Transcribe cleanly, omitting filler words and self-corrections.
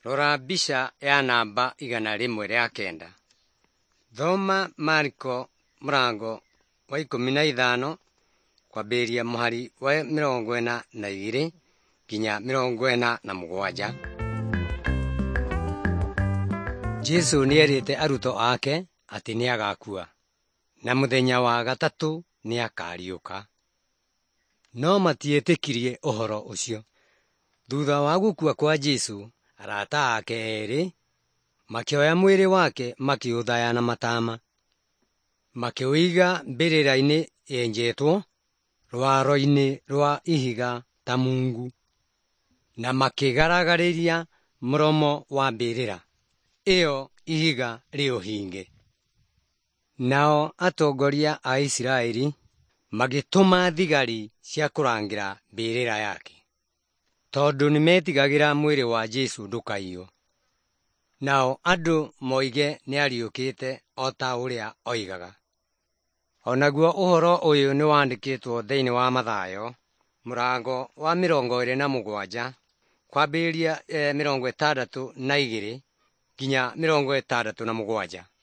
Rora mbica ya namba 109. Thoma Marko mũrango wa 15 kwambĩrĩria mũhari wa 42 nginya 47. Jesu nĩerĩte arutwo ake atĩ nĩagakua na mũthenya wa gatatũ nĩakariũka. No matietĩkirie ũhoro ũcio. Thutha wa gũkua kwa Jesu, arata ake erĩ makĩoya mwĩrĩ wake makĩũthaya na matama, makĩũiga mbĩrĩra-inĩ yenjetwo rwaro-inĩ rwa ihiga ta mungu, na makĩgaragariria mũromo wa mbĩrĩra ĩyo ihiga rĩũhinge. Nao atongoria a Isiraeli magĩtũma thigari cia kũrangĩra mbĩrĩra yake, tondũ nĩmetigagĩra mwĩrĩ wa Jesu ndũkaiywo. Nao andũ moige nĩariũkĩte o ta ũrĩa oigaga. Onaguo ũhoro ũyũ nĩwandĩkĩtwo thĩinĩ wa Mathayo mũrango wa 27 kwambĩrĩria 62 nginya 67.